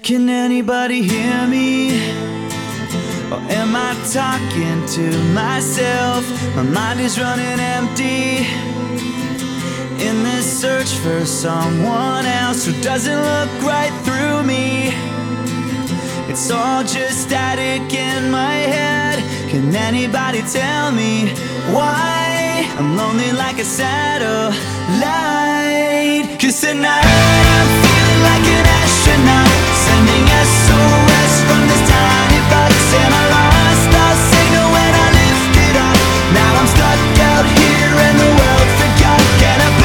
Can anybody hear me? Or am I talking to myself? My mind is running empty in this search for someone else who doesn't look right through me. It's all just static in my head. Can anybody tell me why I'm lonely like a satellite? 'Cause tonight I'm feeling like an astronaut, sending SOS from this tiny box. And I lost all signal when I lifted up. Now I'm stuck out here and the world forgot. Can I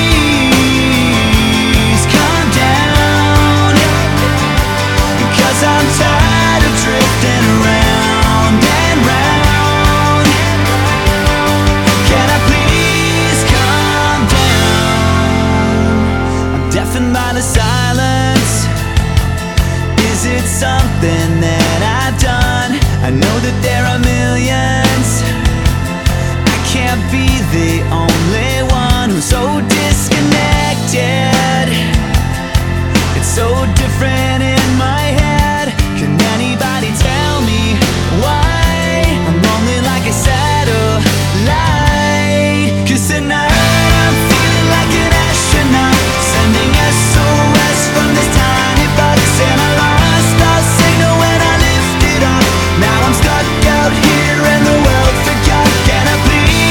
please calm down? 'Cause I'm tired of drifting around and round. Can I please calm down? I'm deafened by the silence. Is it something that I've done? I know that there are millions. I can't be the only one who's so disconnected. It's so different in my head. Can anybody tell me why I'm lonely like a satellite? 'Cause tonight I'm feeling like an astronaut, sending SOS from this tiny box. And I lost all signal when I lifted up. Now I'm stuck out here and the world forgot. Can I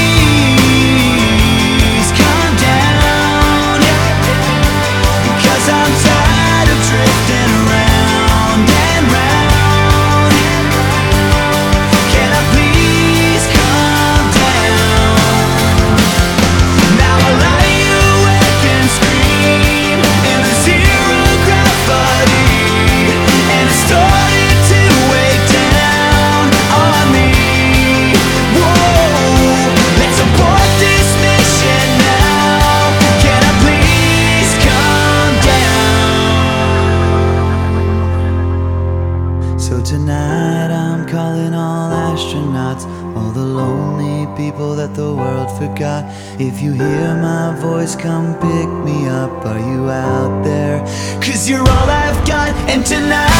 please calm down? 'Cause I'm tired of drifting around and round. Can I please calm down? Now I lie awake and scream in the zero gravity, and it's starting to weigh down on me. Whoa, let's abort this mission now. Can I please calm down? So tonight I'm calling all astronauts, all the lonely people that the world forgot. If you hear my voice, come pick me up. Are you out there? 'Cause you're all I've got, and tonight